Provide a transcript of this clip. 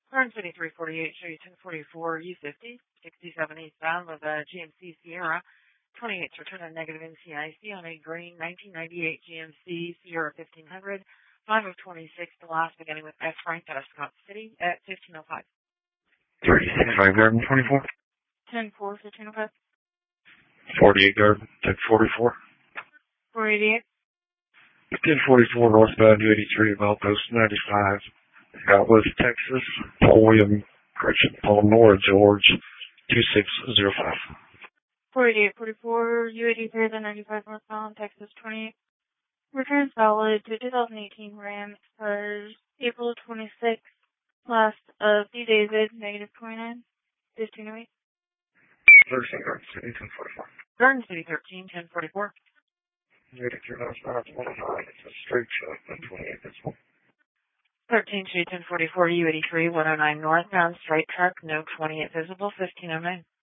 Garden City 348, show you 1044 U50, 67 eastbound with a GMC Sierra. 28's return on negative NCIC on a green 1998 GMC Sierra 1500. 5 of 26, the last beginning with F. Frank out of Scott City at 1505. 36, Garden 24. 10-4, 1505. 48, Garden 1044. 488. 1044 northbound U83 at Milepost 95. West Texas, Paul William, correction, Paul Nora George 2605. 4844, U83 the 95 northbound, Texas 28. Returns valid to 2018 Ram, expires April 26th. Last of D. David, negative 29, 1508. 13, Garden City 1044. Garden City 13, 1044. U83 northbound 25. It's a straight shot, 28 this one. 13 Street 1044, U83, 109 northbound, straight truck, no 28 visible, 1509.